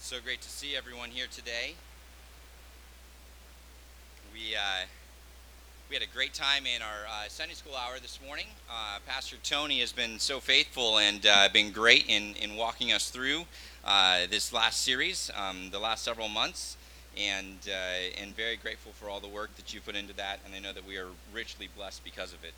So great to see everyone here today. We had a great time in our Sunday school hour this morning. Pastor Tony has been so faithful and been great in walking us through this last series, the last several months, and very grateful for all the work that you put into that, and I know that we are richly blessed because of it.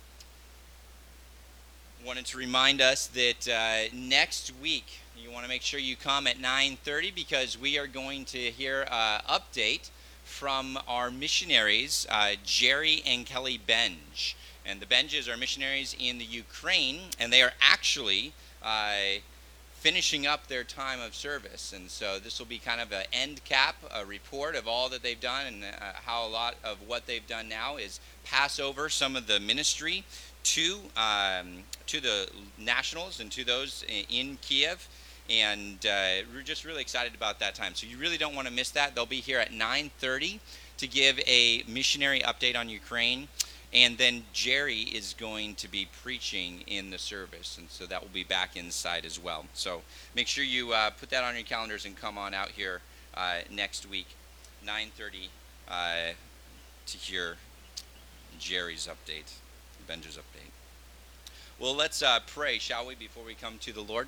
Wanted to remind us that next week you want to make sure you come at 9:30 because we are going to hear an update from our missionaries, Jerry and Kelly Benj. And the Benjes are missionaries in the Ukraine, and they are actually finishing up their time of service. And so this will be kind of an end cap, a report of all that they've done, and how a lot of what they've done now is pass over some of the ministry to the nationals and to those in Kiev, and we're just really excited about that time. So you really don't want to miss that. They'll be here at 9:30 to give a missionary update on Ukraine, and then Jerry is going to be preaching in the service, and so that will be back inside as well. So make sure you put that on your calendars and come on out here next week, 9:30, to hear Jerry's update. Benja's update. Well, let's pray, shall we, before we come to the Lord?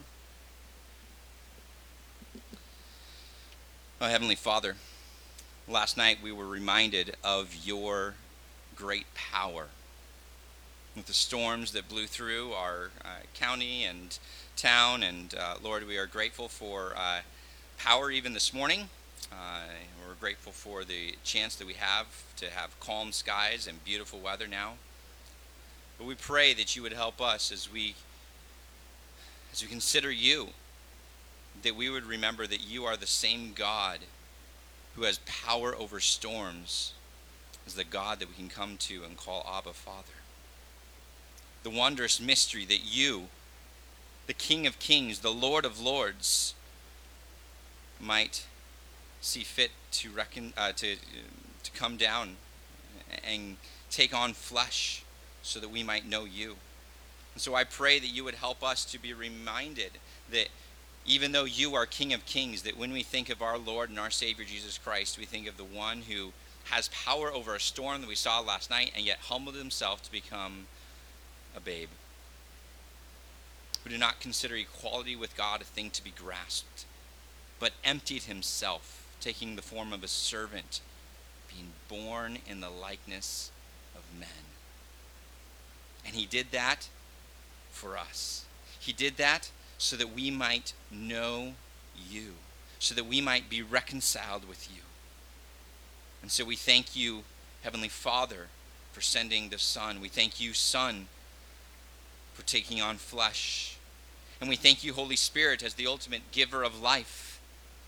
Oh, Heavenly Father, last night we were reminded of your great power. With the storms that blew through our county and town, and Lord, we are grateful for power even this morning. We're grateful for the chance that we have to have calm skies and beautiful weather now. But we pray that you would help us as we consider you, that we would remember that you are the same God who has power over storms as the God that we can come to and call Abba Father. The wondrous mystery that you, the King of Kings, the Lord of Lords, might see fit to come down and take on flesh, so that we might know you. And so I pray that you would help us to be reminded that even though you are King of Kings, that when we think of our Lord and our Savior Jesus Christ, we think of the one who has power over a storm that we saw last night and yet humbled himself to become a babe, who did not consider equality with God a thing to be grasped, but emptied himself, taking the form of a servant, being born in the likeness of men. And he did that for us. He did that so that we might know you, so that we might be reconciled with you. And so we thank you, Heavenly Father, for sending the Son. We thank you, Son, for taking on flesh. And we thank you, Holy Spirit, as the ultimate giver of life.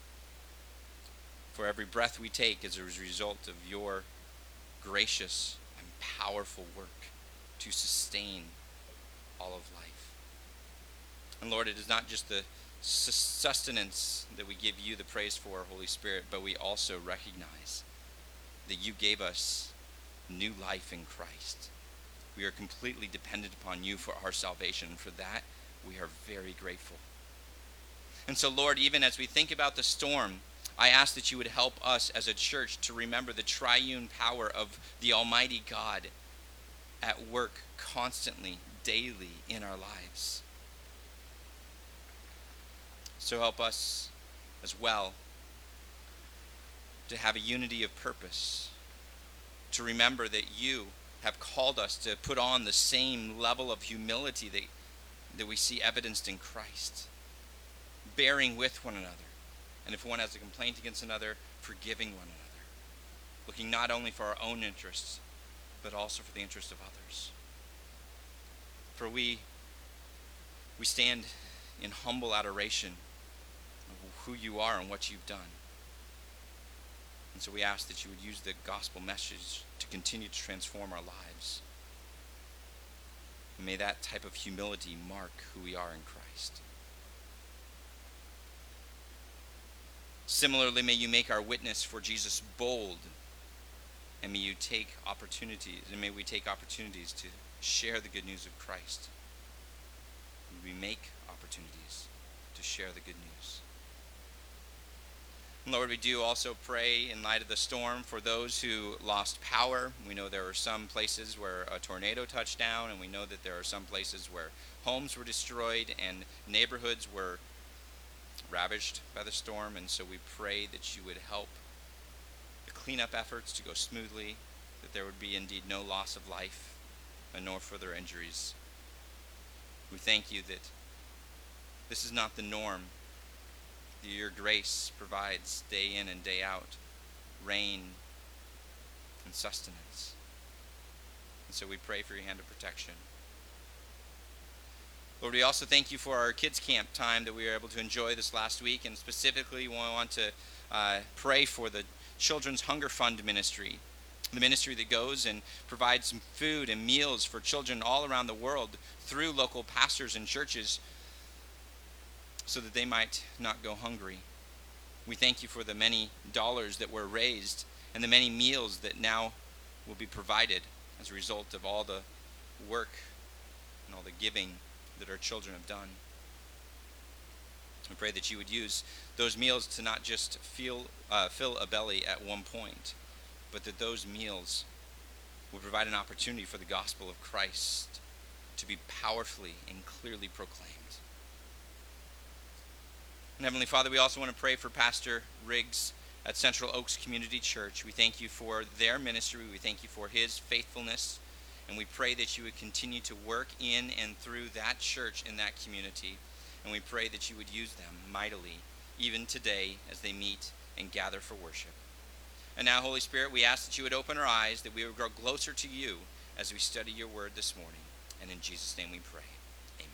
For every breath we take is a result of your gracious and powerful work to sustain all of life. And Lord, it is not just the sustenance that we give you the praise for, Holy Spirit, but we also recognize that you gave us new life in Christ. We are completely dependent upon you for our salvation. For that, we are very grateful. And so, Lord, even as we think about the storm, I ask that you would help us as a church to remember the triune power of the Almighty God at work constantly, daily in our lives. So help us as well to have a unity of purpose, to remember that you have called us to put on the same level of humility that we see evidenced in Christ, bearing with one another, and if one has a complaint against another, forgiving one another, looking not only for our own interests, but also for the interest of others. For we stand in humble adoration of who you are and what you've done. And so we ask that you would use the gospel message to continue to transform our lives. And may that type of humility mark who we are in Christ. Similarly, may you make our witness for Jesus bold, and may we take opportunities to share the good news of Christ. May we make opportunities to share the good news. Lord, we do also pray in light of the storm for those who lost power. We know there are some places where a tornado touched down, and we know that there are some places where homes were destroyed and neighborhoods were ravaged by the storm. And so we pray that you would help the cleanup efforts to go smoothly, that there would be indeed no loss of life and no further injuries. We thank you that this is not the norm. Your grace provides day in and day out rain and sustenance. And so we pray for your hand of protection. Lord, we also thank you for our kids' camp time that we were able to enjoy this last week, and specifically we want to pray for the Children's Hunger Fund ministry, the ministry that goes and provides some food and meals for children all around the world through local pastors and churches so that they might not go hungry. We thank you for the many dollars that were raised and the many meals that now will be provided as a result of all the work and all the giving that our children have done. We pray that you would use those meals to not just fill a belly at one point, but that those meals will provide an opportunity for the gospel of Christ to be powerfully and clearly proclaimed. And Heavenly Father, we also want to pray for Pastor Riggs at Central Oaks Community Church. We thank you for their ministry. We thank you for his faithfulness. And we pray that you would continue to work in and through that church in that community. And we pray that you would use them mightily, even today as they meet and gather for worship. And now, Holy Spirit, we ask that you would open our eyes, that we would grow closer to you as we study your word this morning. And in Jesus' name we pray. Amen.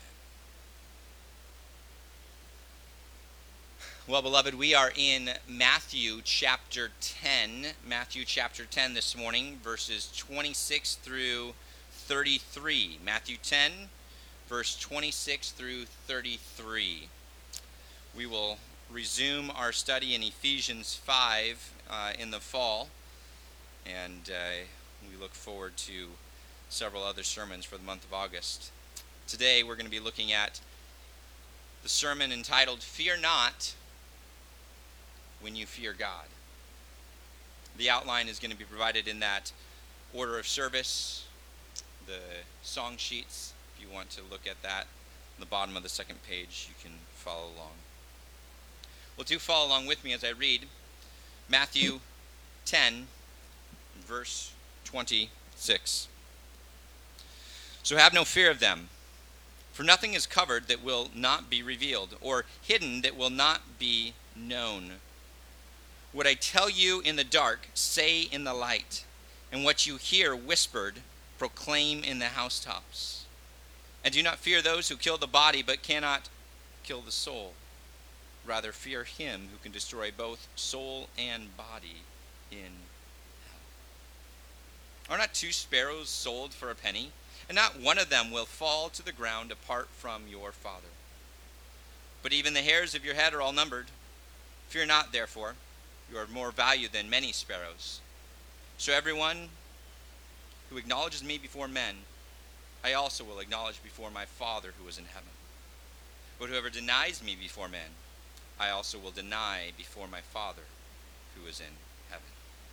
Well, beloved, we are in Matthew chapter 10. Matthew chapter 10 this morning, verses 26 through 33. Matthew 10, verse 26 through 33. We will resume our study in Ephesians 5 in the fall, and we look forward to several other sermons for the month of August. Today we're going to be looking at the sermon entitled, Fear Not When You Fear God. The outline is going to be provided in that order of service, the song sheets. If you want to look at that, on the bottom of the second page, you can follow along. Well, do follow along with me as I read Matthew 10, verse 26. So have no fear of them, for nothing is covered that will not be revealed, or hidden that will not be known. What I tell you in the dark, say in the light, and what you hear whispered, proclaim in the housetops. And do not fear those who kill the body, but cannot kill the soul. Rather fear him who can destroy both soul and body in hell. Are not 2 sparrows sold for a penny? And not one of them will fall to the ground apart from your Father. But even the hairs of your head are all numbered. Fear not, therefore, you are of more value than many sparrows. So everyone who acknowledges me before men, I also will acknowledge before my Father who is in heaven. But whoever denies me before men, I also will deny before my Father who is in heaven.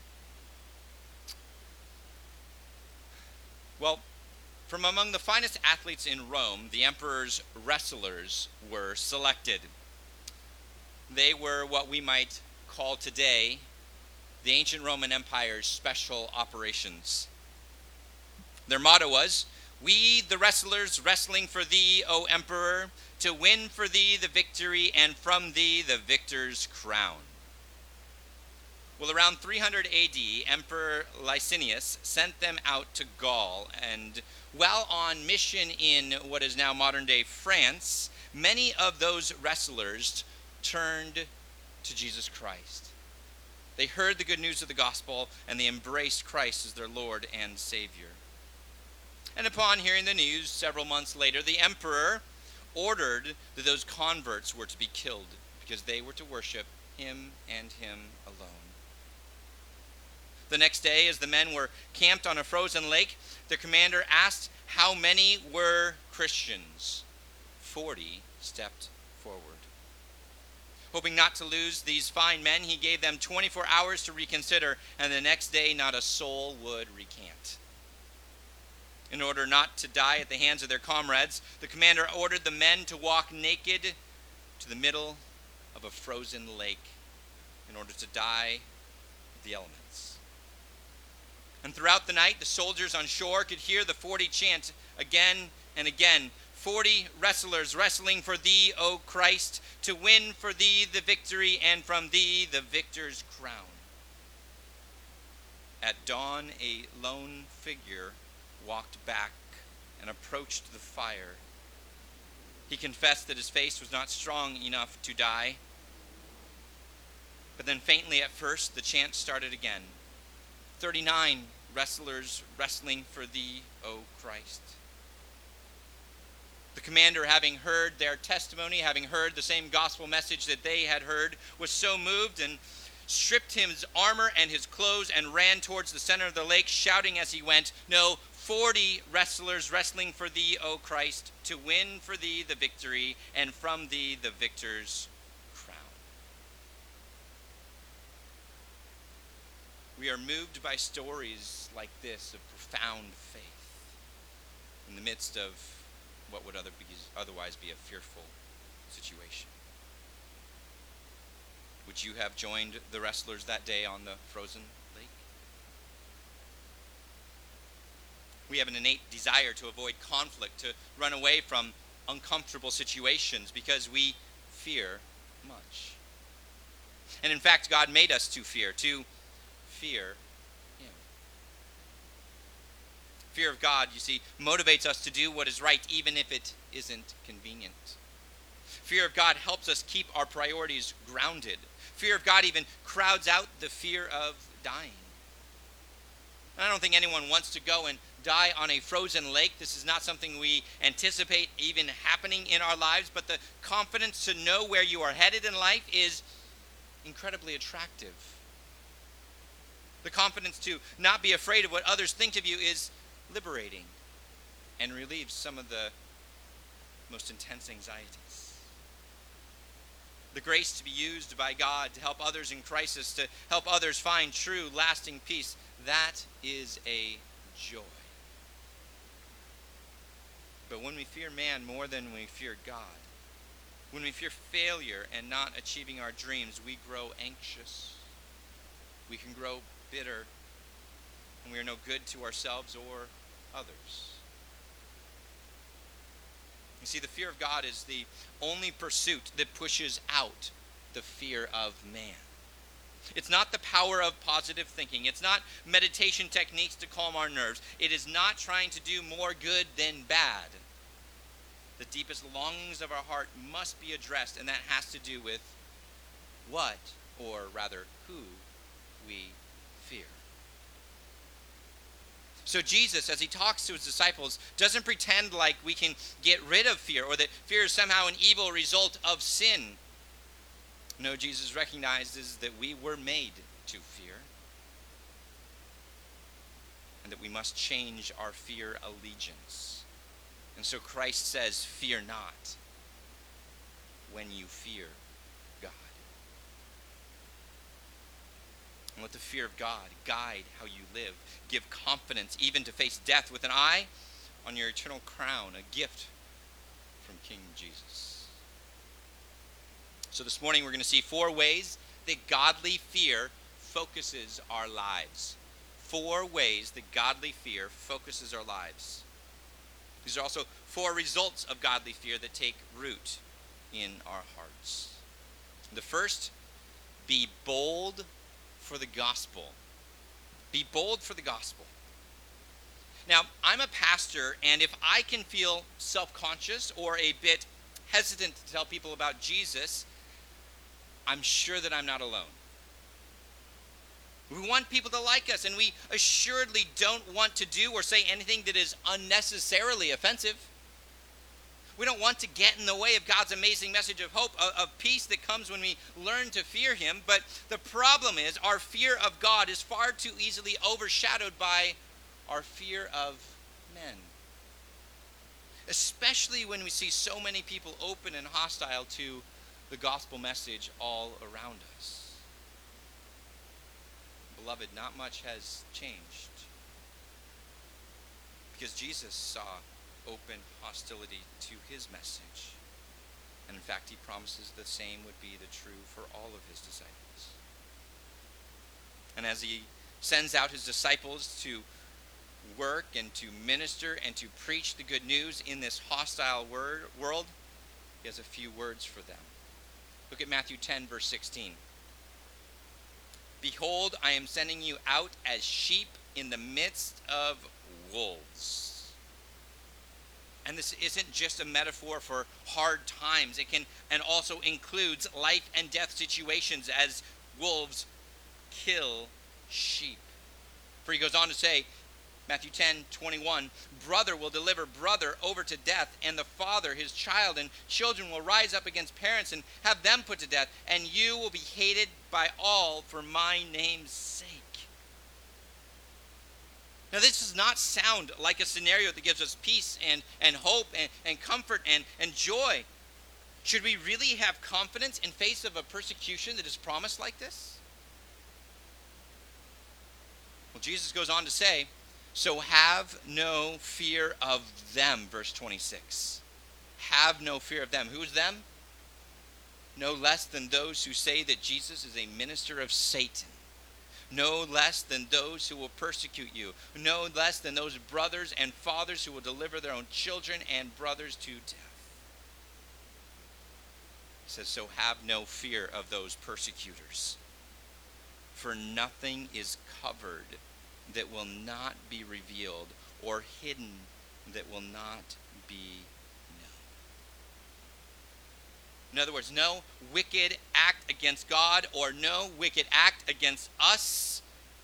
Well, from among the finest athletes in Rome, the emperor's wrestlers were selected. They were what we might call today the ancient Roman Empire's special operations. Their motto was, "We, the wrestlers, wrestling for thee, O emperor, to win for thee the victory, and from thee the victor's crown." Well, around 300 AD, Emperor Licinius sent them out to Gaul, and while on mission in what is now modern-day France, many of those wrestlers turned to Jesus Christ. They heard the good news of the gospel, and they embraced Christ as their Lord and Savior. And upon hearing the news several months later, the emperor ordered that those converts were to be killed because they were to worship him and him alone. The next day, as the men were camped on a frozen lake, their commander asked how many were Christians. 40 stepped forward. Hoping not to lose these fine men, he gave them 24 hours to reconsider, and the next day not a soul would recant. In order not to die at the hands of their comrades, the commander ordered the men to walk naked to the middle of a frozen lake in order to die of the elements. And throughout the night, the soldiers on shore could hear the 40 chant again and again, 40 wrestlers wrestling for thee, O Christ, to win for thee the victory, and from thee the victor's crown. At dawn, a lone figure walked back and approached the fire. He confessed that his face was not strong enough to die. But then faintly at first, the chant started again. 39 wrestlers wrestling for thee, O Christ. The commander, having heard their testimony, having heard the same gospel message that they had heard, was so moved and stripped his armor and his clothes and ran towards the center of the lake, shouting as he went, "No, 40 wrestlers wrestling for thee, O Christ, to win for thee the victory, and from thee the victor's crown." We are moved by stories like this of profound faith in the midst of what would otherwise be a fearful situation. Would you have joined the wrestlers that day on the frozen lake? We have an innate desire to avoid conflict, to run away from uncomfortable situations because we fear much. And in fact, God made us to fear Him. Fear of God, you see, motivates us to do what is right, even if it isn't convenient. Fear of God helps us keep our priorities grounded. Fear of God even crowds out the fear of dying. I don't think anyone wants to go and die on a frozen lake. This is not something we anticipate even happening in our lives, but the confidence to know where you are headed in life is incredibly attractive. The confidence to not be afraid of what others think of you is liberating and relieves some of the most intense anxieties. The grace to be used by God to help others in crisis, to help others find true, lasting peace, that is a joy. But when we fear man more than we fear God, when we fear failure and not achieving our dreams, we grow anxious. We can grow bitter, and we are no good to ourselves or others. You see, the fear of God is the only pursuit that pushes out the fear of man. It's not the power of positive thinking. It's not meditation techniques to calm our nerves. It is not trying to do more good than bad. The deepest longings of our heart must be addressed, and that has to do with what, or rather who, we fear. So Jesus, as he talks to his disciples, doesn't pretend like we can get rid of fear or that fear is somehow an evil result of sin. No, Jesus recognizes that we were made to fear and that we must change our fear allegiance. And so Christ says, "Fear not when you fear God." And let the fear of God guide how you live. Give confidence even to face death with an eye on your eternal crown, a gift from King Jesus. So this morning we're going to see 4 ways that godly fear focuses our lives. 4 ways that godly fear focuses our lives. These are also 4 results of godly fear that take root in our hearts. The first, be bold for the gospel. Be bold for the gospel. Now, I'm a pastor, and if I can feel self-conscious or a bit hesitant to tell people about Jesus, I'm sure that I'm not alone. We want people to like us, and we assuredly don't want to do or say anything that is unnecessarily offensive. We don't want to get in the way of God's amazing message of hope, of peace that comes when we learn to fear him. But the problem is our fear of God is far too easily overshadowed by our fear of men. Especially when we see so many people open and hostile to the gospel message all around us. Beloved, not much has changed, because Jesus saw open hostility to his message. And in fact, he promises the same would be the true for all of his disciples. And as he sends out his disciples to work and to minister and to preach the good news in this hostile world, he has a few words for them. Look at Matthew 10, verse 16. Behold, I am sending you out as sheep in the midst of wolves. And this isn't just a metaphor for hard times. It can and also includes life and death situations as wolves kill sheep. For he goes on to say, Matthew 10:21, brother will deliver brother over to death, and the father his child, and children will rise up against parents and have them put to death, and you will be hated by all for my name's sake. Now, this does not sound like a scenario that gives us peace and hope and comfort and joy. Should we really have confidence in face of a persecution that is promised like this? Well, Jesus goes on to say, so have no fear of them, verse 26. Have no fear of them. Who's them? No less than those who say that Jesus is a minister of Satan. No less than those who will persecute you. No less than those brothers and fathers who will deliver their own children and brothers to death. He says, so have no fear of those persecutors. For nothing is covered that will not be revealed, or hidden that will not be known. In other words, no wicked act against God or no wicked act against us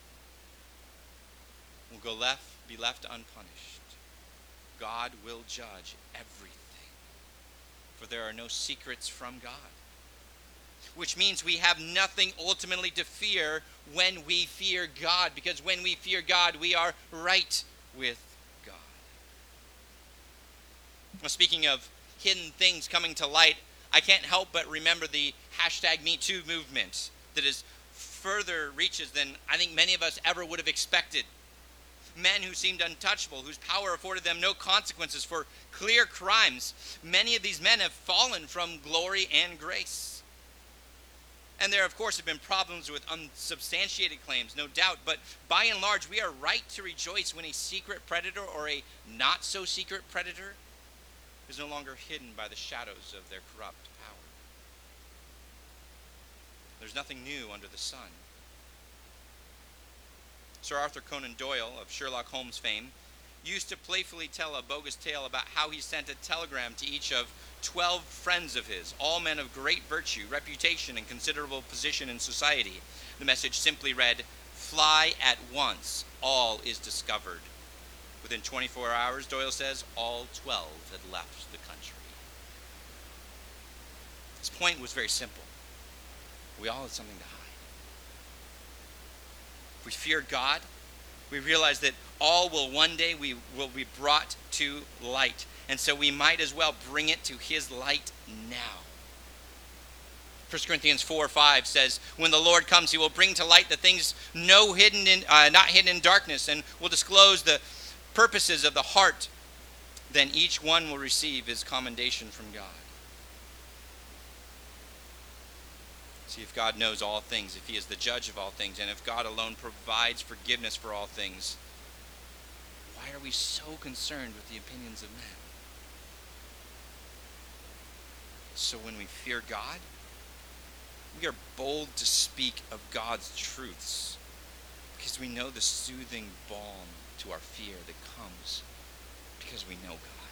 will be left unpunished. God will judge everything, for there are no secrets from God. Which means we have nothing ultimately to fear when we fear God, because when we fear God, we are right with God. Now, speaking of hidden things coming to light, I can't help but remember the #MeToo movement that is further reaches than I think many of us ever would have expected. Men who seemed untouchable, whose power afforded them no consequences for clear crimes. Many of these men have fallen from glory and grace. And there, of course, have been problems with unsubstantiated claims, no doubt. But by and large, we are right to rejoice when a secret predator or a not-so-secret predator is no longer hidden by the shadows of their corrupt power. There's nothing new under the sun. Sir Arthur Conan Doyle, of Sherlock Holmes fame, used to playfully tell a bogus tale about how he sent a telegram to each of 12 friends of his, all men of great virtue, reputation, and considerable position in society. The message simply read, "Fly at once, all is discovered." Within 24 hours, Doyle says, all 12 had left the country. His point was very simple. We all had something to hide. If we fear God, we realize that all will one day will be brought to light. And so we might as well bring it to his light now. 1 Corinthians 4:5 says, when the Lord comes, he will bring to light the things not hidden in darkness, and will disclose the purposes of the heart. Then each one will receive his commendation from God. See, if God knows all things, if he is the judge of all things, and if God alone provides forgiveness for all things, why are we so concerned with the opinions of men? So when we fear God, we are bold to speak of God's truths, because we know the soothing balm to our fear that comes because we know God.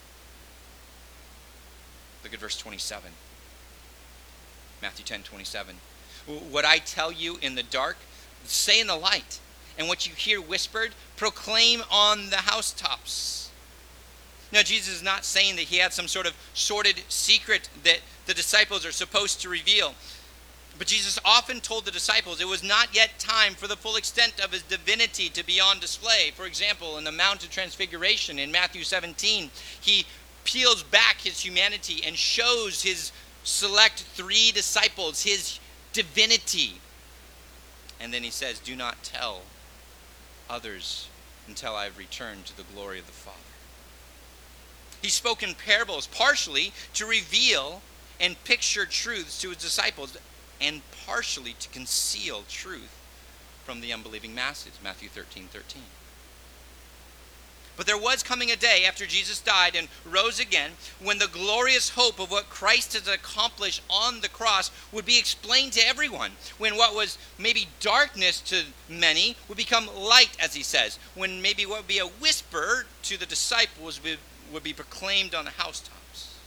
Look at verse 27. Matthew 10:27. What I tell you in the dark, say in the light, and what you hear whispered, proclaim on the housetops. Now, Jesus is not saying that he had some sort of sordid secret that the disciples are supposed to reveal. But Jesus often told the disciples it was not yet time for the full extent of his divinity to be on display. For example, in the Mount of Transfiguration in Matthew 17, he peels back his humanity and shows his select 3 disciples, his divinity. And then he says, do not tell others until I have returned to the glory of the Father. He spoke in parables, partially to reveal and picture truths to his disciples, and partially to conceal truth from the unbelieving masses, Matthew 13:13. But there was coming a day after Jesus died and rose again when the glorious hope of what Christ has accomplished on the cross would be explained to everyone. When what was maybe darkness to many would become light, as he says. When maybe what would be a whisper to the disciples would be proclaimed on the housetops.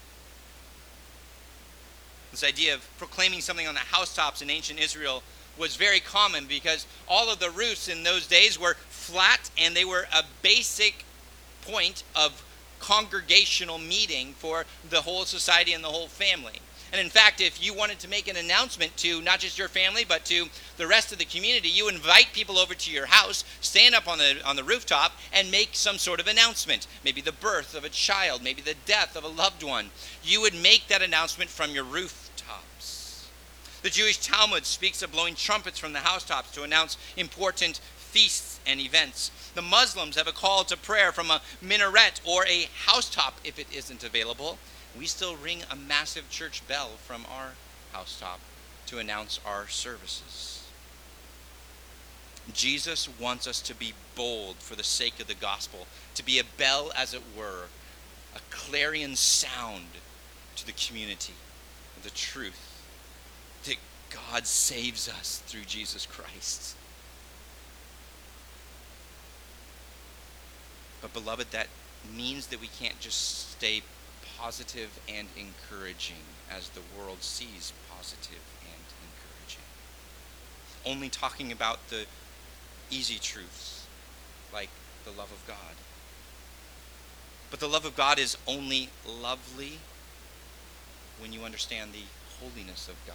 This idea of proclaiming something on the housetops in ancient Israel was very common because all of the roofs in those days were flat, and they were a basic point of congregational meeting for the whole society and the whole family. And in fact, if you wanted to make an announcement to not just your family but to the rest of the community, you invite people over to your house, stand up on the rooftop, and make some sort of announcement. Maybe the birth of a child, maybe the death of a loved one. You would make that announcement from your rooftops. The Jewish Talmud speaks of blowing trumpets from the housetops to announce important feasts and events. The Muslims have a call to prayer from a minaret or a housetop if it isn't available. We still ring a massive church bell from our housetop to announce our services. Jesus wants us to be bold for the sake of the gospel, to be a bell, as it were, a clarion sound to the community of the truth that God saves us through Jesus Christ. But beloved, that means that we can't just stay positive and encouraging as the world sees positive and encouraging. Only talking about the easy truths, like the love of God. But the love of God is only lovely when you understand the holiness of God.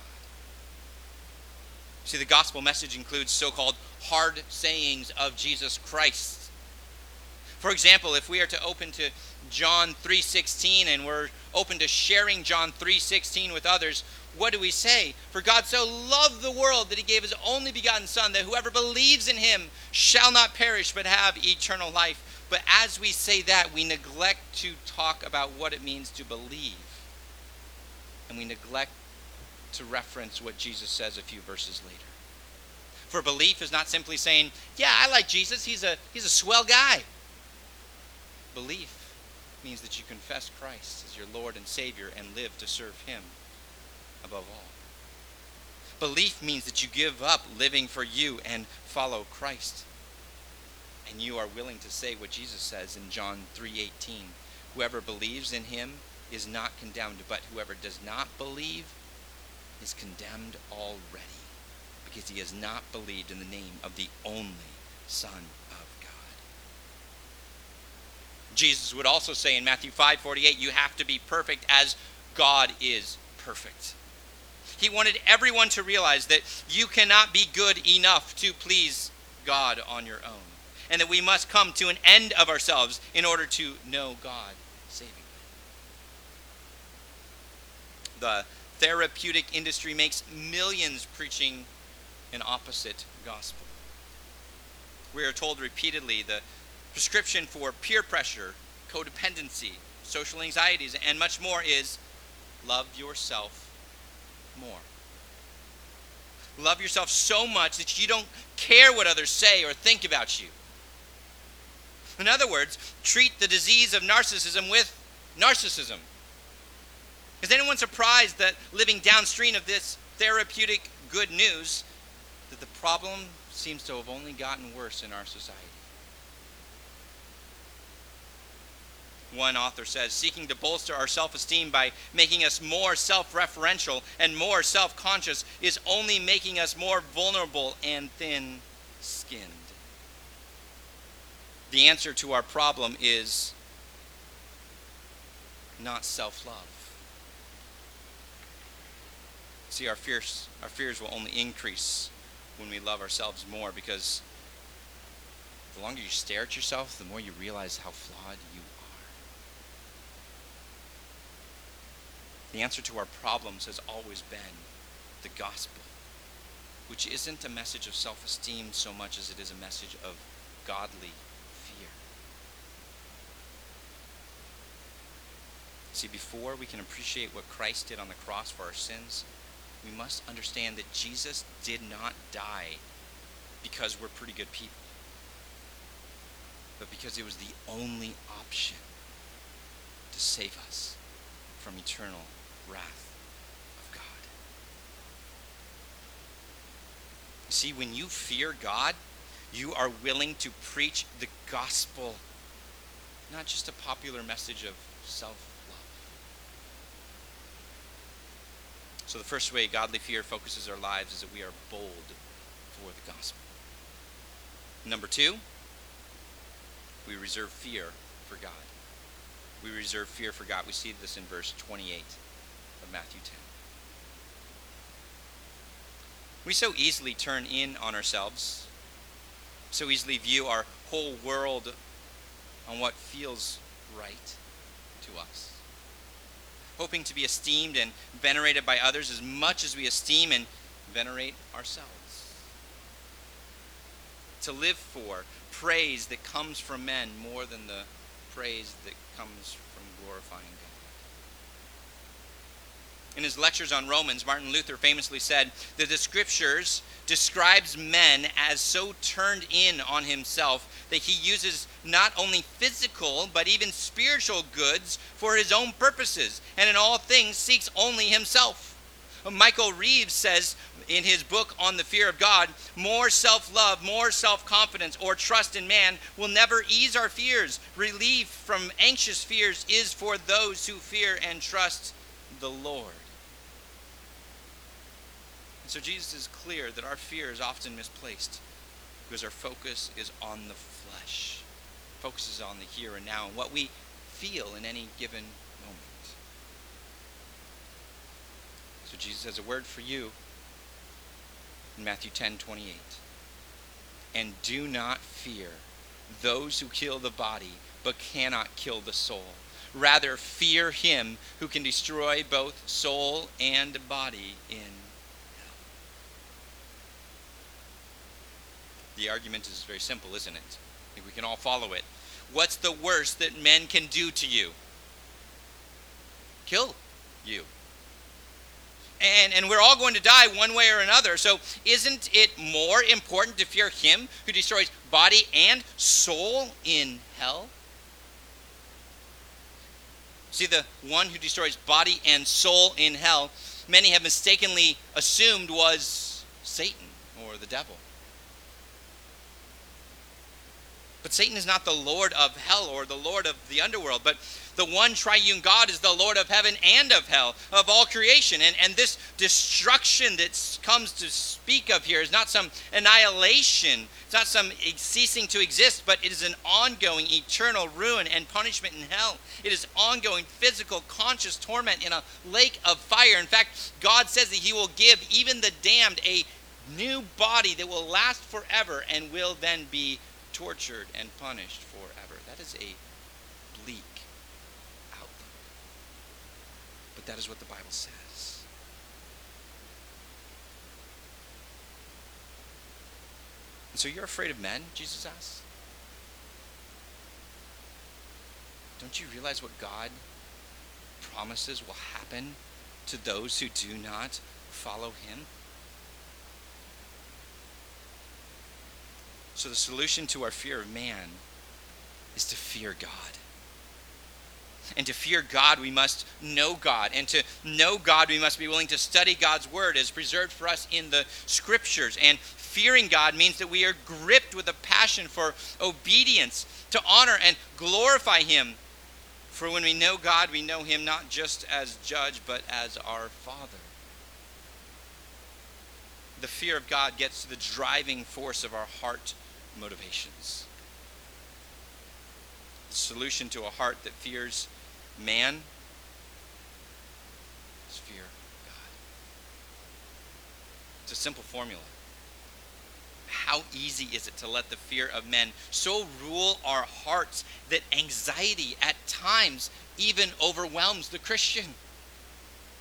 See, the gospel message includes so-called hard sayings of Jesus Christ. For example, if we are to open to John 3:16 and we're open to sharing John 3:16 with others, what do we say? For God so loved the world that he gave his only begotten Son, that whoever believes in him shall not perish but have eternal life. But as we say that, we neglect to talk about what it means to believe. And we neglect to reference what Jesus says a few verses later. For belief is not simply saying, yeah, I like Jesus, he's a swell guy. Belief means that you confess Christ as your Lord and Savior and live to serve him above all. Belief means that you give up living for you and follow Christ. And you are willing to say what Jesus says in John 3:18. Whoever believes in him is not condemned, but whoever does not believe is condemned already, because he has not believed in the name of the only Son of God. Jesus would also say in Matthew 5:48, you have to be perfect as God is perfect. He wanted everyone to realize that you cannot be good enough to please God on your own, and that we must come to an end of ourselves in order to know God savingly. The therapeutic industry makes millions preaching an opposite gospel. We are told repeatedly the prescription for peer pressure, codependency, social anxieties, and much more is love yourself more. Love yourself so much that you don't care what others say or think about you. In other words, treat the disease of narcissism with narcissism. Is anyone surprised that living downstream of this therapeutic good news, that the problem seems to have only gotten worse in our society? One author says, seeking to bolster our self-esteem by making us more self-referential and more self-conscious is only making us more vulnerable and thin-skinned. The answer to our problem is not self-love. See, our fears will only increase when we love ourselves more, because the longer you stare at yourself, the more you realize how flawed you are. The answer to our problems has always been the gospel, which isn't a message of self-esteem so much as it is a message of godly fear. See, before we can appreciate what Christ did on the cross for our sins, we must understand that Jesus did not die because we're pretty good people, but because it was the only option to save us from eternal wrath of God. See, when you fear God, you are willing to preach the gospel, not just a popular message of self-love. So the first way godly fear focuses our lives is that we are bold for the gospel. Number two, we reserve fear for God. We reserve fear for God. We see this in verse 28 of Matthew 10. We so easily turn in on ourselves, so easily view our whole world on what feels right to us, hoping to be esteemed and venerated by others as much as we esteem and venerate ourselves. To live for praise that comes from men more than the praise that comes from glorifying God. In his lectures on Romans, Martin Luther famously said that the scriptures describes men as so turned in on himself that he uses not only physical but even spiritual goods for his own purposes, and in all things seeks only himself. Michael Reeves says in his book on the fear of God, more self-love, more self-confidence, or trust in man will never ease our fears. Relief from anxious fears is for those who fear and trust the Lord. And so Jesus is clear that our fear is often misplaced because our focus is on the flesh, focuses on the here and now and what we feel in any given moment. So Jesus has a word for you in Matthew 10:28. And do not fear those who kill the body but cannot kill the soul. Rather, fear him who can destroy both soul and body in hell. The argument is very simple, isn't it? I think we can all follow it. What's the worst that men can do to you? Kill you. And we're all going to die one way or another. So isn't it more important to fear him who destroys body and soul in hell? See, the one who destroys body and soul in hell, many have mistakenly assumed was Satan or the devil. But Satan is not the Lord of hell or the Lord of the underworld, but the one triune God is the Lord of heaven and of hell, of all creation. And this destruction that comes to speak of here is not some annihilation. It's not some ceasing to exist, but it is an ongoing eternal ruin and punishment in hell. It is ongoing physical conscious torment in a lake of fire. In fact, God says that he will give even the damned a new body that will last forever and will then be tortured and punished forever. That is a bleak outlook. But that is what the Bible says. And so you're afraid of men, Jesus asks? Don't you realize what God promises will happen to those who do not follow him? So the solution to our fear of man is to fear God. And to fear God, we must know God. And to know God, we must be willing to study God's word as preserved for us in the scriptures. And fearing God means that we are gripped with a passion for obedience, to honor and glorify him. For when we know God, we know him not just as judge, but as our Father. The fear of God gets to the driving force of our heart motivations. The solution to a heart that fears man is fear God. It's a simple formula. How easy is it to let the fear of men so rule our hearts that anxiety at times even overwhelms the Christian?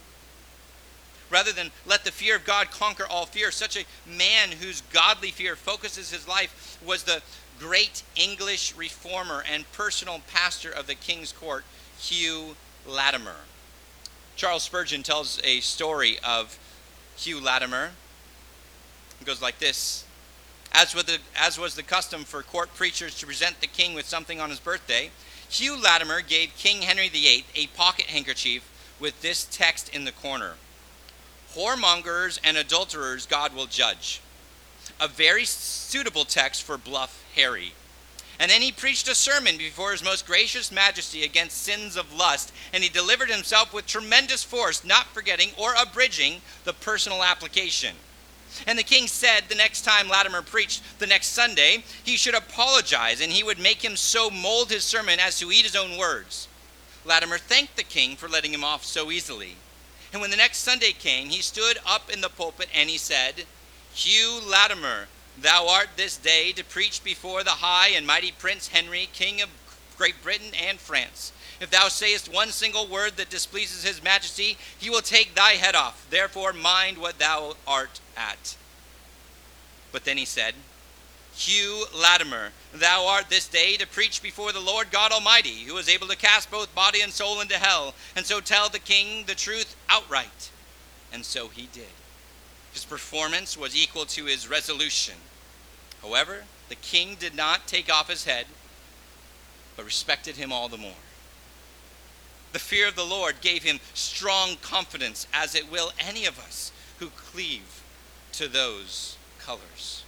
Rather than let the fear of God conquer all fear, such a man whose godly fear focuses his life was the great English reformer and personal pastor of the King's Court, Hugh Latimer. Charles Spurgeon tells a story of Hugh Latimer. It goes like this. As was the custom for court preachers to present the king with something on his birthday, Hugh Latimer gave King Henry VIII a pocket handkerchief with this text in the corner: "Whoremongers and adulterers God will judge." A very suitable text for bluff Harry. And then he preached a sermon before his most gracious majesty against sins of lust, and he delivered himself with tremendous force, not forgetting or abridging the personal application. And the king said the next time Latimer preached, the next Sunday, he should apologize, and he would make him so mold his sermon as to eat his own words. Latimer thanked the king for letting him off so easily. And when the next Sunday came, he stood up in the pulpit and he said, "Hugh Latimer, thou art this day to preach before the high and mighty Prince Henry, King of Great Britain and France. If thou sayest one single word that displeases his majesty, he will take thy head off. Therefore mind what thou art at." But then he said, "Hugh Latimer, thou art this day to preach before the Lord God Almighty, who is able to cast both body and soul into hell, and so tell the king the truth outright." And so he did. His performance was equal to his resolution. However, the king did not take off his head, but respected him all the more. The fear of the Lord gave him strong confidence, as it will any of us who cleave to those colors.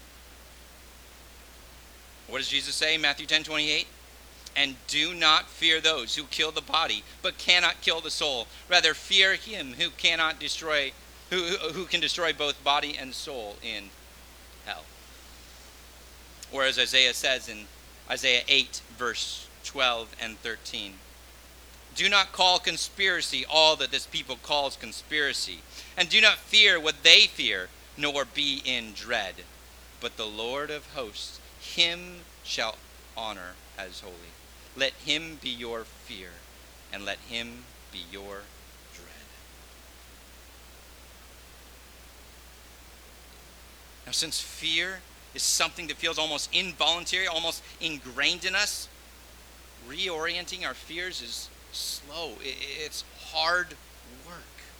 What does Jesus say in Matthew 10:28? "And do not fear those who kill the body, but cannot kill the soul. Rather fear him who cannot destroy, who can destroy both body and soul in hell." Or as Isaiah says in Isaiah 8, verse 12 and 13, "Do not call conspiracy all that this people calls conspiracy, and do not fear what they fear, nor be in dread. But the Lord of hosts, him shall honor as holy. Let him be your fear, and let him be your dread." Now, since fear is something that feels almost involuntary, almost ingrained in us, reorienting our fears is slow. It's hard work.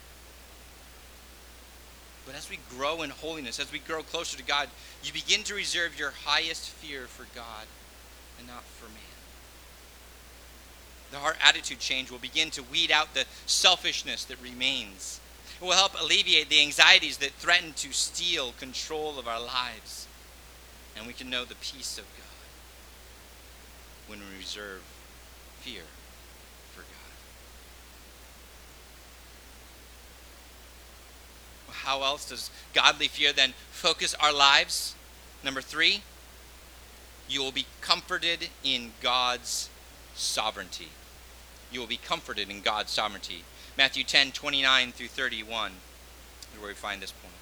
But as we grow in holiness, as we grow closer to God, you begin to reserve your highest fear for God and not for man. The heart attitude change will begin to weed out the selfishness that remains. It will help alleviate the anxieties that threaten to steal control of our lives. And we can know the peace of God when we reserve fear for God. Well, how else does godly fear then focus our lives? Number 3, you will be comforted in God's sovereignty. You will be comforted in God's sovereignty. Matthew 10:29 through 31 is where we find this point.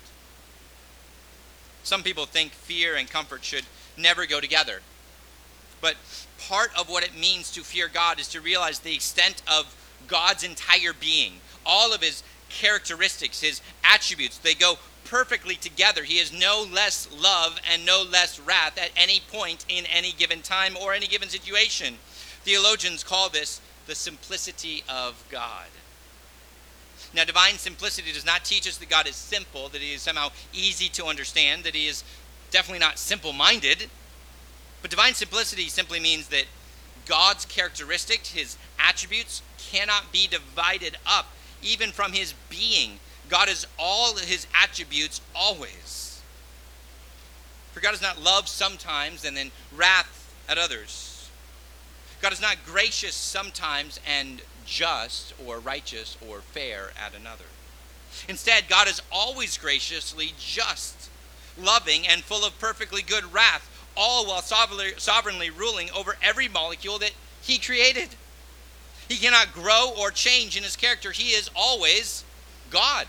Some people think fear and comfort should never go together. But part of what it means to fear God is to realize the extent of God's entire being. All of his characteristics, his attributes, they go perfectly together. He is no less love and no less wrath at any point in any given time or any given situation. Theologians call this the simplicity of God. Now, divine simplicity does not teach us that God is simple, that he is somehow easy to understand, that he is definitely not simple-minded. But divine simplicity simply means that God's characteristics, his attributes, cannot be divided up, even from his being. God is all his attributes always. For God is not love sometimes and then wrath at others. God is not gracious sometimes and just or righteous or fair at another. Instead, God is always graciously just, loving, and full of perfectly good wrath, all while sovereignly ruling over every molecule that he created. He cannot grow or change in his character. He is always God,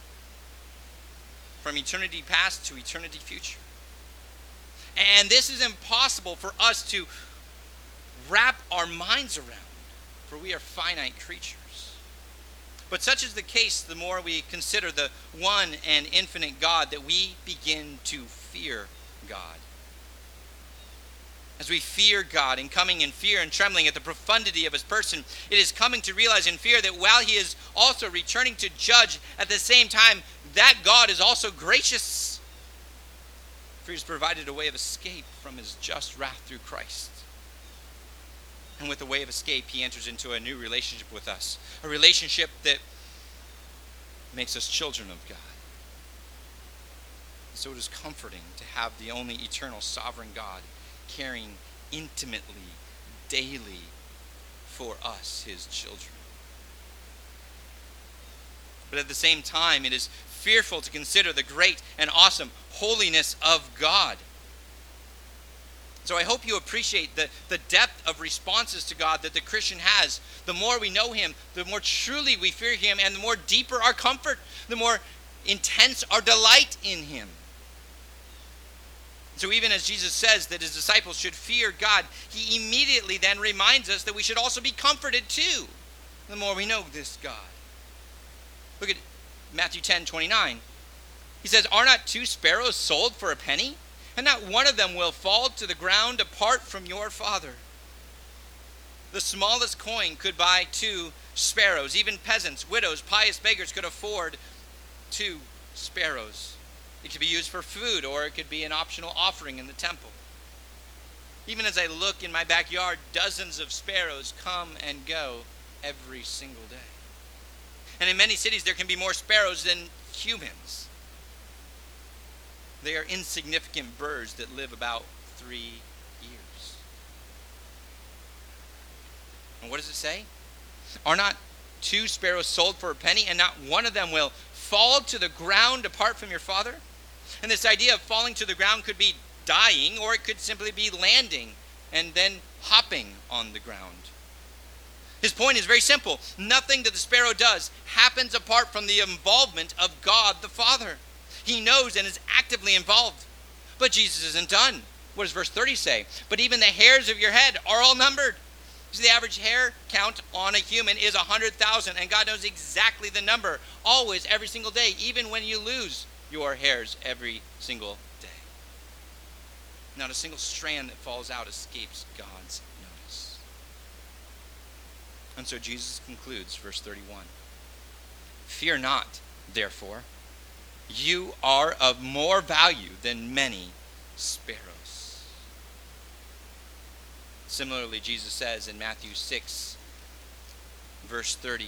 from eternity past to eternity future. And this is impossible for us to wrap our minds around, for we are finite creatures. But such is the case, the more we consider the one and infinite God, that we begin to fear God. As we fear God and coming in fear and trembling at the profundity of his person, it is coming to realize in fear that while he is also returning to judge, at the same time, that God is also gracious. For he has provided a way of escape from his just wrath through Christ. And with the way of escape, he enters into a new relationship with us. A relationship that makes us children of God. So it is comforting to have the only eternal sovereign God caring intimately, daily for us, his children. But at the same time, it is fearful to consider the great and awesome holiness of God. So I hope you appreciate the depth of responses to God that the Christian has. The more we know him, the more truly we fear him, and the more deeper our comfort, the more intense our delight in him. So even as Jesus says that his disciples should fear God, he immediately then reminds us that we should also be comforted too, the more we know this God. Look at Matthew 10:29. He says, "Are not 2 sparrows sold for a penny? And not one of them will fall to the ground apart from your Father." The smallest coin could buy 2 sparrows. Even peasants, widows, pious beggars could afford 2 sparrows. It could be used for food, or it could be an optional offering in the temple. Even as I look in my backyard, dozens of sparrows come and go every single day. And in many cities, there can be more sparrows than humans. They are insignificant birds that live about 3 years. And what does it say? Are not 2 sparrows sold for a penny, and not one of them will fall to the ground apart from your Father? And this idea of falling to the ground could be dying, or it could simply be landing and then hopping on the ground. His point is very simple. Nothing that the sparrow does happens apart from the involvement of God the Father. He knows and is actively involved. But Jesus isn't done. What does verse 30 say? But even the hairs of your head are all numbered. So the average hair count on a human is 100,000, and God knows exactly the number, always, every single day, even when you lose your hairs every single day. Not a single strand that falls out escapes God's notice. And so Jesus concludes, verse 31. Fear not, therefore. You are of more value than many sparrows. Similarly, Jesus says in Matthew 6, verse 30,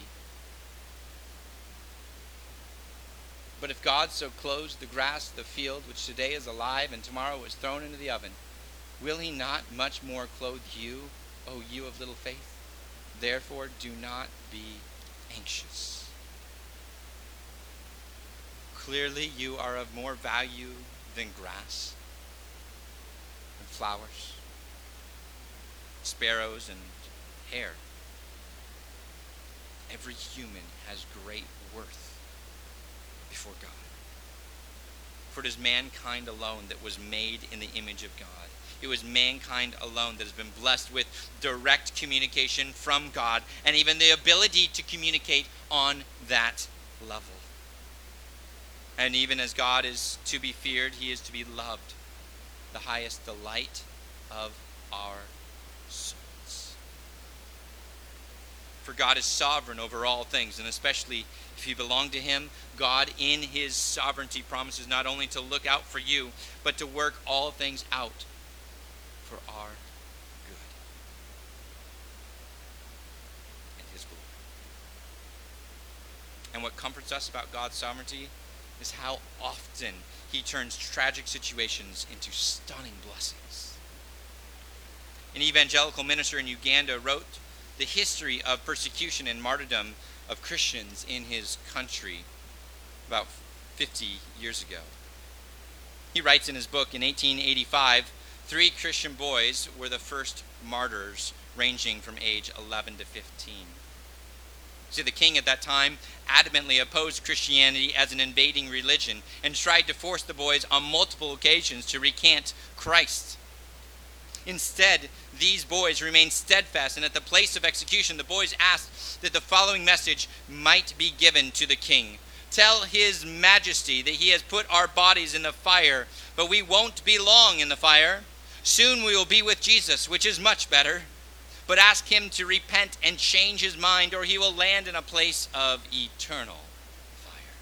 "But if God so clothes the grass of the field, which today is alive and tomorrow is thrown into the oven, will he not much more clothe you, O you of little faith? Therefore do not be anxious." Clearly, you are of more value than grass and flowers, sparrows and hair. Every human has great worth before God. For it is mankind alone that was made in the image of God. It was mankind alone that has been blessed with direct communication from God, and even the ability to communicate on that level. And even as God is to be feared, he is to be loved, the highest delight of our souls. For God is sovereign over all things, and especially if you belong to him, God in his sovereignty promises not only to look out for you, but to work all things out for our good and his glory. And what comforts us about God's sovereignty is how often he turns tragic situations into stunning blessings. An evangelical minister in Uganda wrote the history of persecution and martyrdom of Christians in his country about 50 years ago. He writes in his book, in 1885, 3 Christian boys were the first martyrs, ranging from age 11 to 15. See, the king at that time adamantly opposed Christianity as an invading religion and tried to force the boys on multiple occasions to recant Christ. Instead, these boys remained steadfast, and at the place of execution, the boys asked that the following message might be given to the king. Tell his majesty that he has put our bodies in the fire, but we won't be long in the fire. Soon we will be with Jesus, which is much better. But ask him to repent and change his mind, or he will land in a place of eternal fire.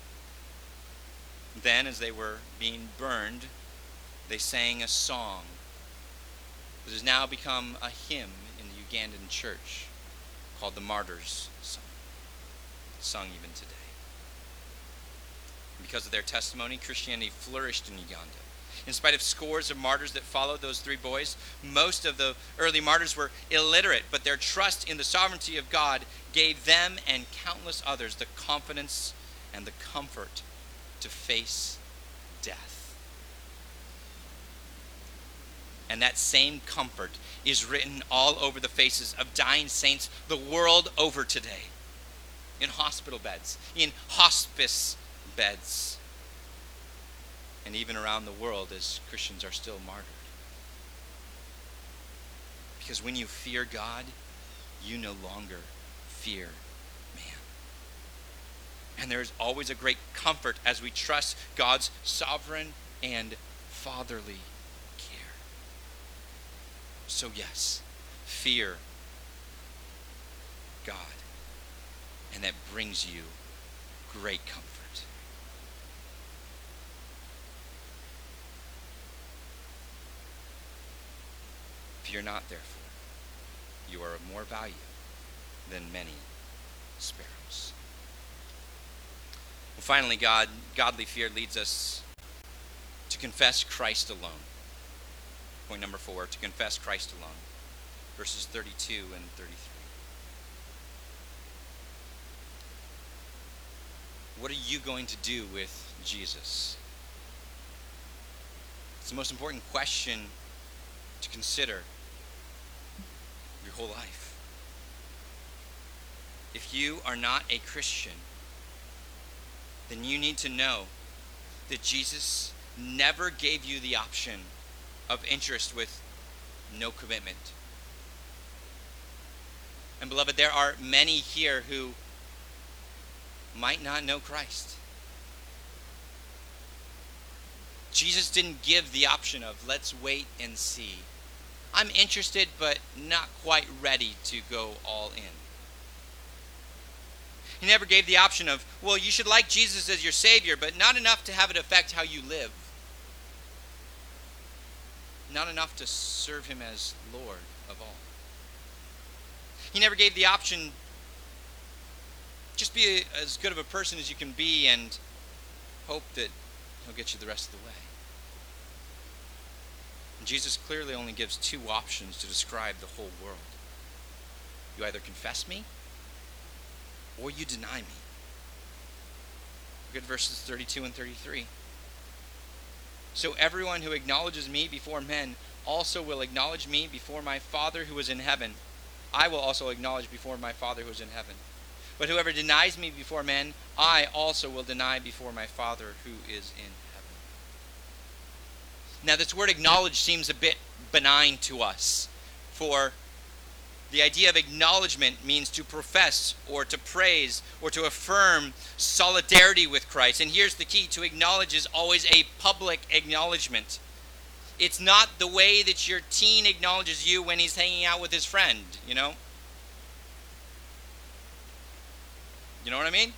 Then, as they were being burned, they sang a song that has now become a hymn in the Ugandan church called the Martyrs' Song. It's sung even today. Because of their testimony, Christianity flourished in Uganda. In spite of scores of martyrs that followed those three boys, most of the early martyrs were illiterate, but their trust in the sovereignty of God gave them and countless others the confidence and the comfort to face death. And that same comfort is written all over the faces of dying saints the world over today. In hospital beds, in hospice beds, and even around the world as Christians are still martyred. Because when you fear God, you no longer fear man. And there is always a great comfort as we trust God's sovereign and fatherly care. So yes, fear God, and that brings you great comfort. Fear not, therefore, you are of more value than many sparrows. Well, finally, godly fear leads us to confess Christ alone. Point number 4, to confess Christ alone. Verses 32 and 33. What are you going to do with Jesus? It's the most important question to consider your whole life. If you are not a Christian, then you need to know that Jesus never gave you the option of interest with no commitment. And beloved, there are many here who might not know Christ. Jesus didn't give the option of let's wait and see. I'm interested, but not quite ready to go all in. He never gave the option of, well, you should like Jesus as your Savior, but not enough to have it affect how you live. Not enough to serve him as Lord of all. He never gave the option, just be as good of a person as you can be and hope that he'll get you the rest of the way. And Jesus clearly only gives two options to describe the whole world. You either confess me or you deny me. Look at verses 32 and 33. So everyone who acknowledges me before men also will acknowledge me before my Father who is in heaven. I will also acknowledge before my Father who is in heaven. But whoever denies me before men, I also will deny before my Father who is in heaven. Now, this word acknowledge seems a bit benign to us, for the idea of acknowledgement means to profess or to praise or to affirm solidarity with Christ. And here's the key: to acknowledge is always a public acknowledgement. It's not the way that your teen acknowledges you when he's hanging out with his friend, you know? You know what I mean?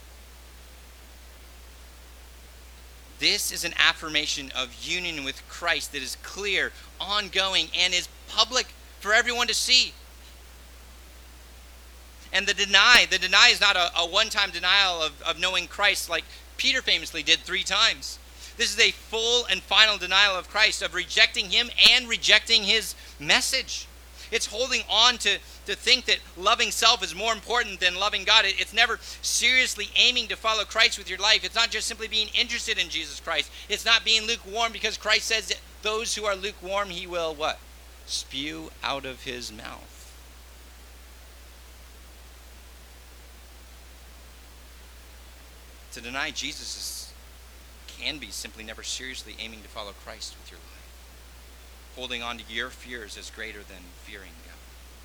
This is an affirmation of union with Christ that is clear, ongoing, and is public for everyone to see. And the deny is not a one-time denial of knowing Christ like Peter famously did 3 times. This is a full and final denial of Christ, of rejecting him and rejecting his message. It's holding on to think that loving self is more important than loving God. It's never seriously aiming to follow Christ with your life. It's not just simply being interested in Jesus Christ. It's not being lukewarm, because Christ says that those who are lukewarm, he will what? Spew out of his mouth. To deny Jesus can be simply never seriously aiming to follow Christ with your life. holding on to your fears is greater than fearing God.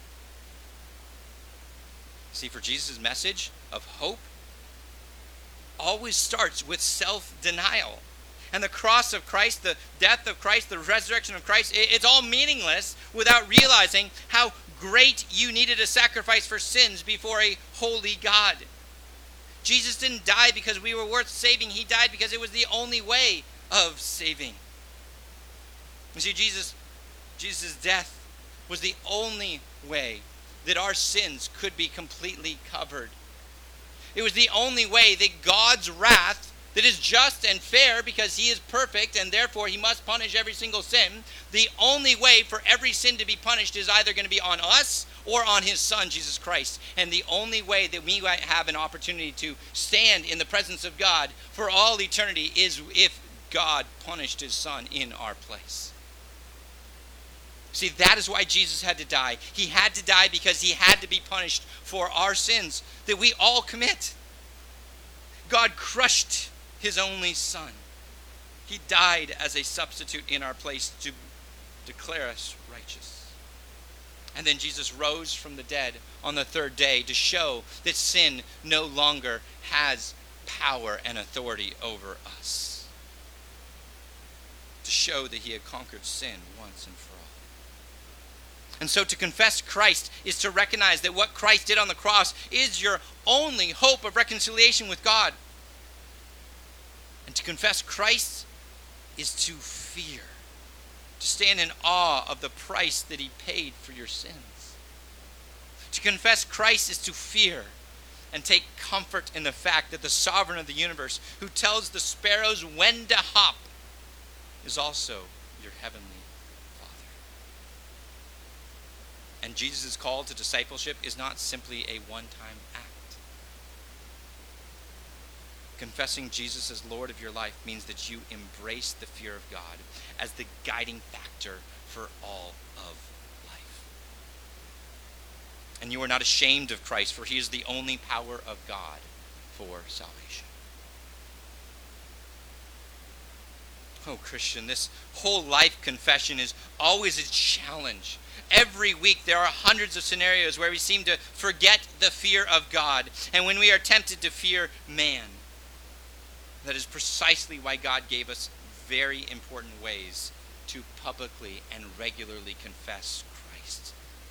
See, for Jesus' message of hope always starts with self-denial. And the cross of Christ, the death of Christ, the resurrection of Christ, it's all meaningless without realizing how great you needed a sacrifice for sins before a holy God. Jesus didn't die because we were worth saving. He died because it was the only way of saving. You see, Jesus' death was the only way that our sins could be completely covered. It was the only way that God's wrath, that is just and fair because he is perfect and therefore he must punish every single sin, the only way for every sin to be punished is either going to be on us or on his son, Jesus Christ. And the only way that we might have an opportunity to stand in the presence of God for all eternity is if God punished his son in our place. See, that is why Jesus had to die. He had to die because he had to be punished for our sins that we all commit. God crushed his only son. He died as a substitute in our place to declare us righteous. And then Jesus rose from the dead on the third day to show that sin no longer has power and authority over us. To show that he had conquered sin once and for all. And so to confess Christ is to recognize that what Christ did on the cross is your only hope of reconciliation with God. And to confess Christ is to fear, to stand in awe of the price that he paid for your sins. To confess Christ is to fear and take comfort in the fact that the sovereign of the universe, who tells the sparrows when to hop, is also your heavenly Father. And Jesus' call to discipleship is not simply a one-time act. Confessing Jesus as Lord of your life means that you embrace the fear of God as the guiding factor for all of life. And you are not ashamed of Christ, for he is the only power of God for salvation. Oh, Christian, this whole life confession is always a challenge. Every week there are hundreds of scenarios where we seem to forget the fear of God, and when we are tempted to fear man. That is precisely why God gave us very important ways to publicly and regularly confess Christ.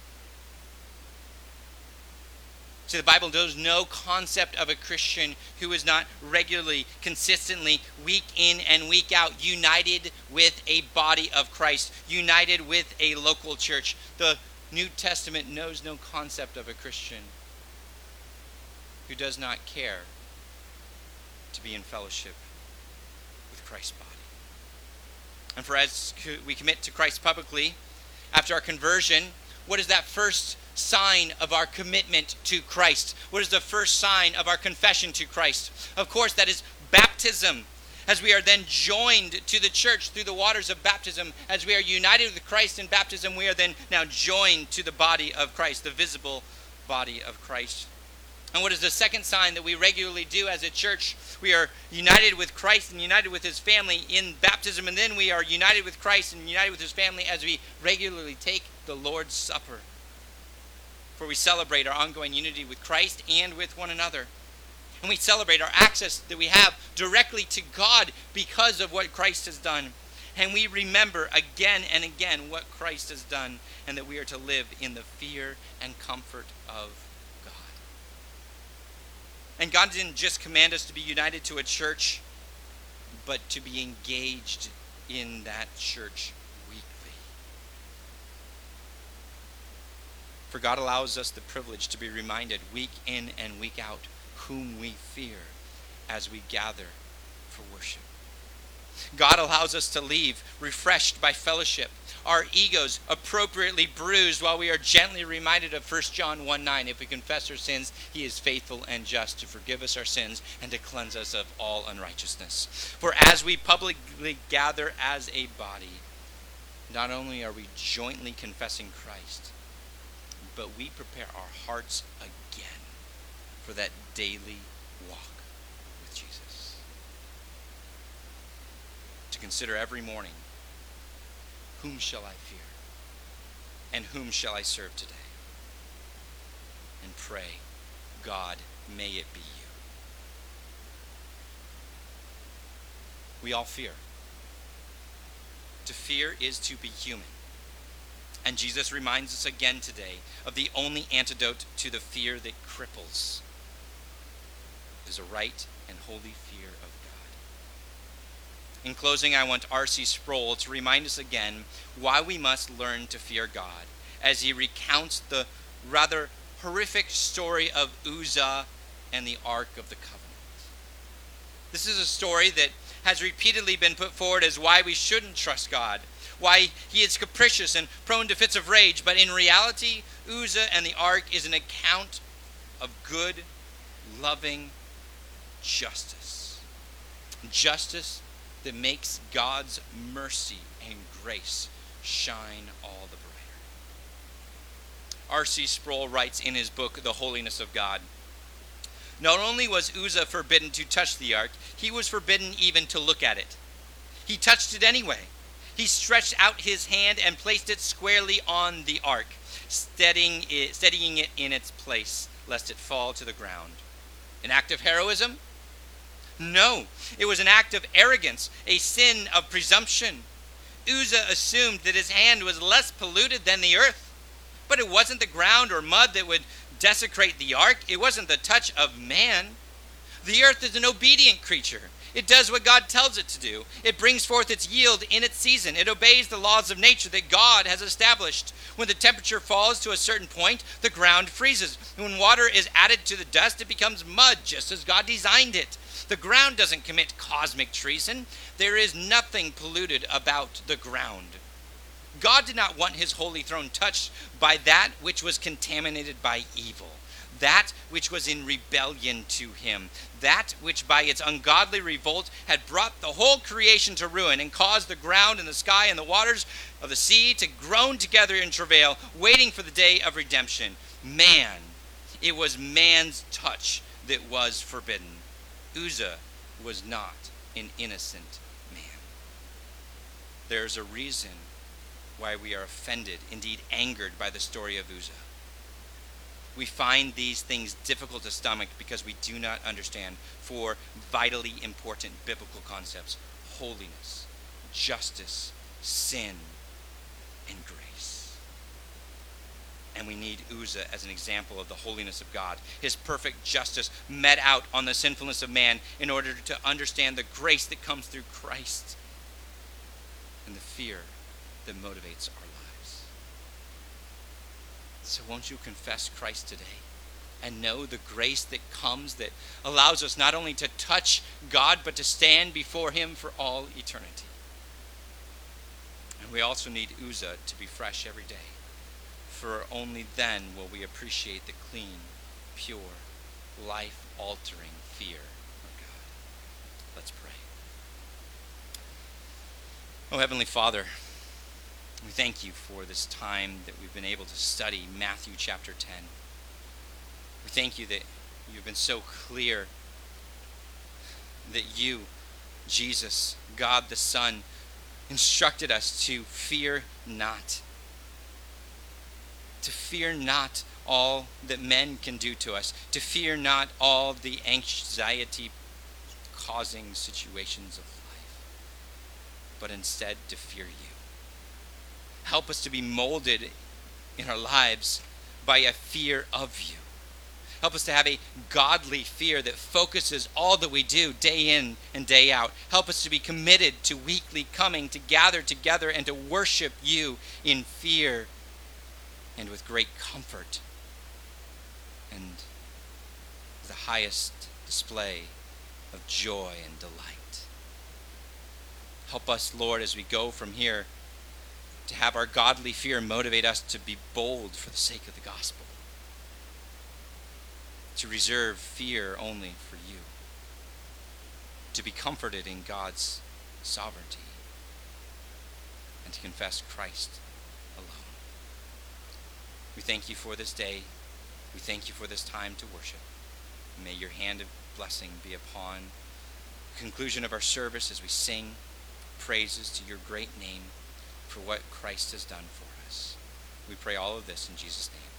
See, the Bible knows no concept of a Christian who is not regularly, consistently, week in and week out, united with a body of Christ, united with a local church. The New Testament knows no concept of a Christian who does not care to be in fellowship with Christ's body. And for as we commit to Christ publicly, after our conversion, what is that first sign of our commitment to Christ? What is the first sign of our confession to Christ? Of course, that is baptism. As we are then joined to the church through the waters of baptism, as we are united with Christ in baptism, we are then now joined to the body of Christ, the visible body of Christ. And what is the second sign that we regularly do as a church? We are united with Christ and united with his family in baptism, and then we are united with Christ and united with his family as we regularly take the Lord's Supper. For we celebrate our ongoing unity with Christ and with one another. And we celebrate our access that we have directly to God because of what Christ has done. And we remember again and again what Christ has done, and that we are to live in the fear and comfort of God. And God didn't just command us to be united to a church, but to be engaged in that church weekly. For God allows us the privilege to be reminded week in and week out whom we fear as we gather for worship. God allows us to leave refreshed by fellowship, our egos appropriately bruised, while we are gently reminded of 1 John 1:9. If we confess our sins, he is faithful and just to forgive us our sins and to cleanse us of all unrighteousness. For as we publicly gather as a body, not only are we jointly confessing Christ, but we prepare our hearts again for that daily walk with Jesus. To consider every morning Whom shall I fear? And whom shall I serve today? And pray, God, may it be you. We all fear. To fear is to be human. And Jesus reminds us again today of the only antidote to the fear that cripples. It is a right and holy fear of God. In closing, I want R.C. Sproul to remind us again why we must learn to fear God as he recounts the rather horrific story of Uzzah and the Ark of the Covenant. This is a story that has repeatedly been put forward as why we shouldn't trust God, why he is capricious and prone to fits of rage, but in reality, Uzzah and the Ark is an account of good, loving justice. Justice that makes God's mercy and grace shine all the brighter. R.C. Sproul writes in his book, The Holiness of God, not only was Uzzah forbidden to touch the ark, he was forbidden even to look at it. He touched it anyway. He stretched out his hand and placed it squarely on the ark, steadying it in its place, lest it fall to the ground. An act of heroism? No, it was an act of arrogance, a sin of presumption. Uzzah assumed that his hand was less polluted than the earth, but it wasn't the ground or mud that would desecrate the ark. It wasn't the touch of man. The earth is an obedient creature. It does what God tells it to do. It brings forth its yield in its season. It obeys the laws of nature that God has established. When the temperature falls to a certain point, the ground freezes. When water is added to the dust, it becomes mud, just as God designed it. The ground doesn't commit cosmic treason. There is nothing polluted about the ground. God did not want his holy throne touched by that which was contaminated by evil, that which was in rebellion to him, that which by its ungodly revolt had brought the whole creation to ruin and caused the ground and the sky and the waters of the sea to groan together in travail, waiting for the day of redemption. Man, it was man's touch that was forbidden. Uzzah was not an innocent man. There's a reason why we are offended, indeed angered by the story of Uzzah. We find these things difficult to stomach because we do not understand four vitally important biblical concepts: holiness, justice, sin, and grace. And we need Uzzah as an example of the holiness of God, his perfect justice met out on the sinfulness of man in order to understand the grace that comes through Christ and the fear that motivates our lives. So won't you confess Christ today and know the grace that comes that allows us not only to touch God but to stand before him for all eternity. And we also need Uzzah to be fresh every day, for only then will we appreciate the clean, pure, life-altering fear of God. Let's pray. Oh, Heavenly Father, we thank you for this time that we've been able to study Matthew chapter 10. We thank you that you've been so clear that you, Jesus, God the Son, instructed us to fear not. To fear not all that men can do to us. To fear not all the anxiety-causing situations of life. But instead to fear you. Help us to be molded in our lives by a fear of you. Help us to have a godly fear that focuses all that we do day in and day out. Help us to be committed to weekly coming to gather together and to worship you in fear and with great comfort and the highest display of joy and delight. Help us, Lord, as we go from here, to have our godly fear motivate us to be bold for the sake of the gospel. To reserve fear only for you. To be comforted in God's sovereignty. And to confess Christ alone. We thank you for this day. We thank you for this time to worship. May your hand of blessing be upon the conclusion of our service as we sing praises to your great name. for what Christ has done for us. We pray all of this in Jesus' name.